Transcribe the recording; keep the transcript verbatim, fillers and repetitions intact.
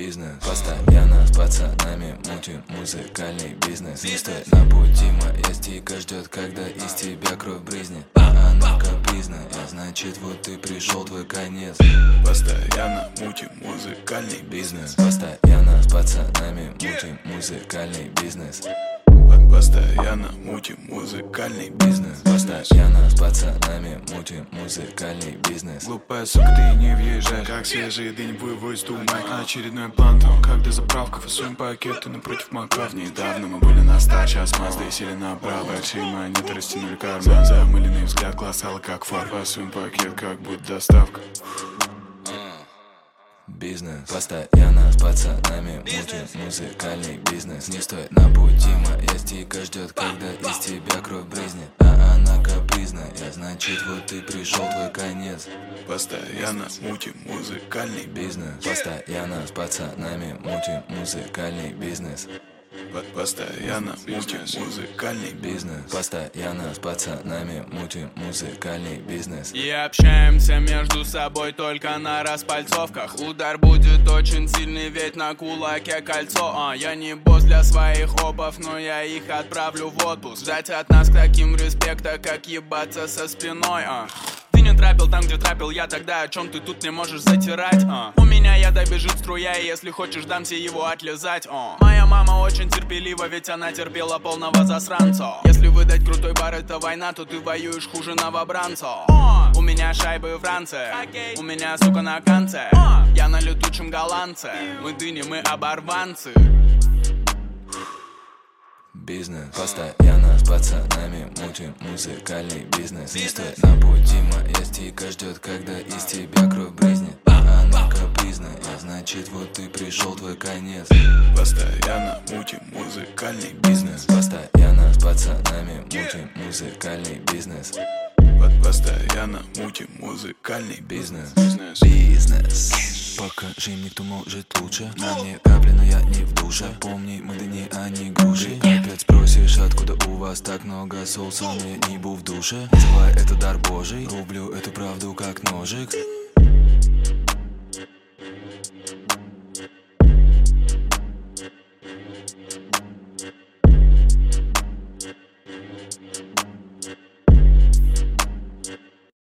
Бизнес. Постоянно с пацанами мутим музыкальный бизнес. Не стой на пути, моя стика ждет, когда из тебя кровь брызнет. А она капризная, значит вот ты пришел, твой конец. Постоянно мутим музыкальный Бизнес. Постоянно с пацанами мутим музыкальный бизнес. Постоянно мутим музыкальный Бизнес. Постоянно с пацанами мутим музыкальный бизнес. Глупая сука, ты не въезжай, как свежие дынь выводит туман. Очередной план, там, когда заправка, фасуем пакеты напротив макав. Недавно мы были на старт, сейчас Мазды сели направо. Большие монеты растянули карман, замыленный взгляд, глаз алый как фар. Фасуем пакет, как будто доставка. Бизнес. Постоянно с пацанами мутим музыкальный бизнес. Не стой на пути, моя стика ждет, когда из тебя кровь брызнет. А она капризная, значит вот ты пришел, твой конец. Постоянно мутим музыкальный Бизнес. Постоянно с пацанами мутим музыкальный бизнес. Постоянно мутим музыкальный Бизнес. Постоянно с пацанами мутим музыкальный бизнес. И общаемся между собой только на распальцовках. Удар будет очень сильный, ведь на кулаке кольцо. а, Я не босс для своих опов, но я их отправлю в отпуск. Ждать от нас таким респекта, как ебаться со спиной. а. Ты не трапил там, где трапил я, тогда о чем ты тут не можешь затирать? а? У меня яда бежит струя, и если хочешь, дамся его отлизать. а. Моя мама очень терпелива, ведь она терпела полного засранца. Если выдать крутой бар, это война, то ты воюешь хуже новобранца. а. У меня шайбы в ранце, у меня сука на конце. Я на летучем голландце, мы дыни, мы оборванцы. Бизнес. Постоянно с пацанами мутим музыкальный бизнес. Не стой на пути, моя стика ждет, когда из тебя кровь брызнет. А она капризная, значит вот ты пришел, твой конец. Постоянно мутим музыкальный Бизнес. Постоянно с пацанами мутим музыкальный бизнес. Постоянно мутим музыкальный Бизнес. Бизнес. Бизнес. Покажи мне, кто может лучше. На мне капли, но я не в душе. Помни, мы дыни, а не груши. Опять спросишь, откуда у вас так много соуса? Мне не был в душе. Называй это дар божий. Рублю эту правду как ножик.